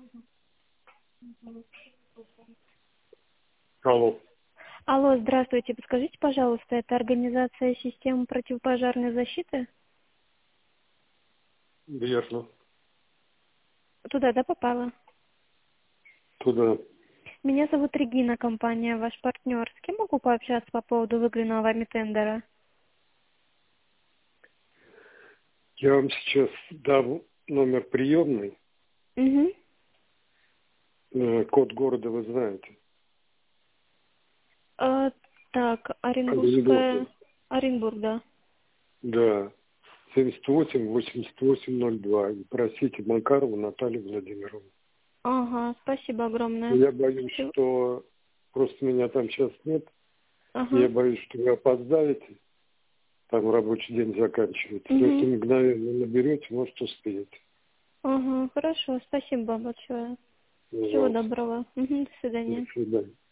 Алло, Алло, здравствуйте. Подскажите, пожалуйста, это организация системы противопожарной защиты? верно. Туда, да, попала? Туда. Меня зовут Регина, компания «Ваш партнер». С кем могу пообщаться по поводу выигранного вами тендера? Я вам сейчас дам номер приемный. Угу. Код города вы знаете. Так, Оренбург. Оренбург, да. Да. 78-88-02. И просите Макарову Наталью Владимировну. Ага, спасибо огромное. Я боюсь, что просто меня там сейчас нет. Я Ага. боюсь, что вы опоздаете. Там рабочий день заканчивается. Но если Угу. мгновенно наберете, может, успеете. Ага, хорошо, спасибо большое. Всего Пожалуйста. доброго. Угу, до До свидания. свидания.